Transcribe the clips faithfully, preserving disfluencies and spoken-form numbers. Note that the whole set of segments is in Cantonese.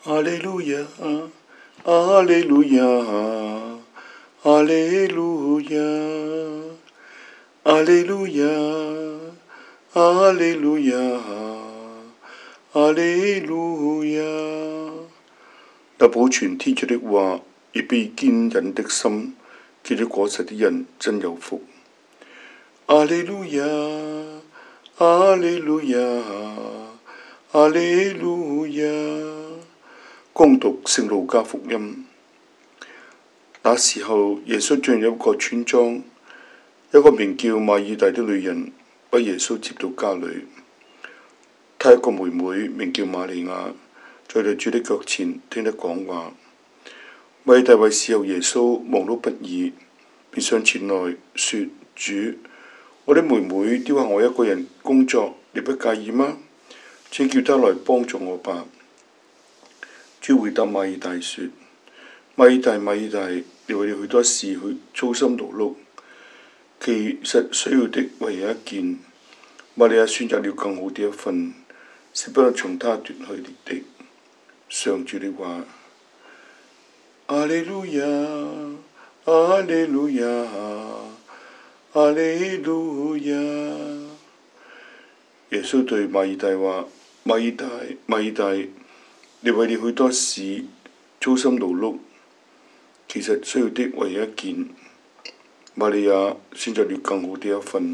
阿利路亞，阿利路亞，阿利路亞，阿利路亞，阿利路亞，阿利路亞。那保存天主的話，而被堅忍的心，結了果實的人真有福。阿利路亞，阿利路亞，阿利路亞。恭讀聖路加福音。那時候，耶穌進入一個村莊，一個名叫馬爾大的女人把耶穌接到家裏。她一個妹妹名叫瑪利亞，在佢主的腳前聽得講話。馬爾大為侍候耶穌忙碌不已，便上前來說：主，我的妹妹丟下我一個人工作，你不介意嗎？請叫她來幫助我吧。主回答馬爾大說：馬爾大，馬爾大，你為了許多事去操心勞碌，其實需要的唯有一件。瑪利亞選擇了更好的一份，是不能從她奪去的。上主的話。阿利路亞，阿利路亞，阿利路亞。耶穌對馬爾大話：馬爾大，馬爾大，你為了許多事操心勞碌，其實需要的唯一一件。瑪利亞選擇了更好的一份。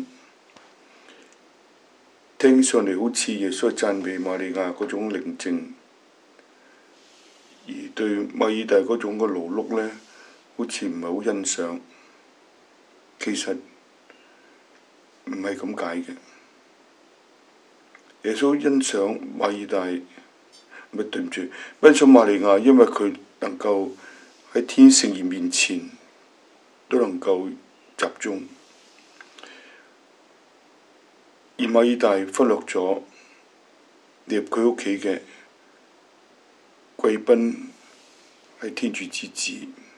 聽上嚟好似耶穌讚美瑪利亞嗰種寧靜，而對馬爾大嗰種嘅勞碌呢，好似唔係好欣賞。其實唔係咁解嘅。耶穌欣賞馬爾大，唔係，對唔住，欣賞瑪利亞，因為佢能夠喺天聖言面前都能夠集中，而馬爾大忽略咗入佢屋企嘅貴賓係天主之子，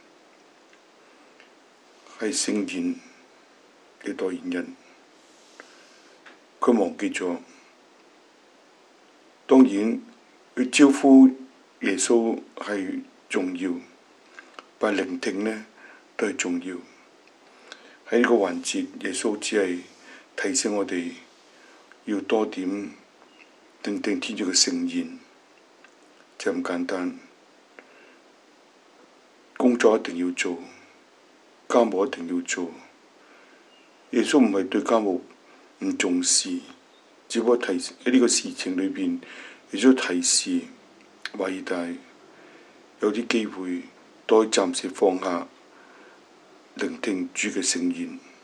係聖言嘅代言人。佢忘記咗，當然佢招呼耶穌係重要，但聆聽呢都係重要。喺呢個環節，耶穌只係提醒我哋要多點聆聽天主嘅聖言，就咁簡單。工作一定要做，家務一定要做。耶穌唔係對家務唔重視，只不過提喺呢個事情裏邊，耶穌提示馬爾大有啲機會都可以暫時放下，聆聽主嘅聖言。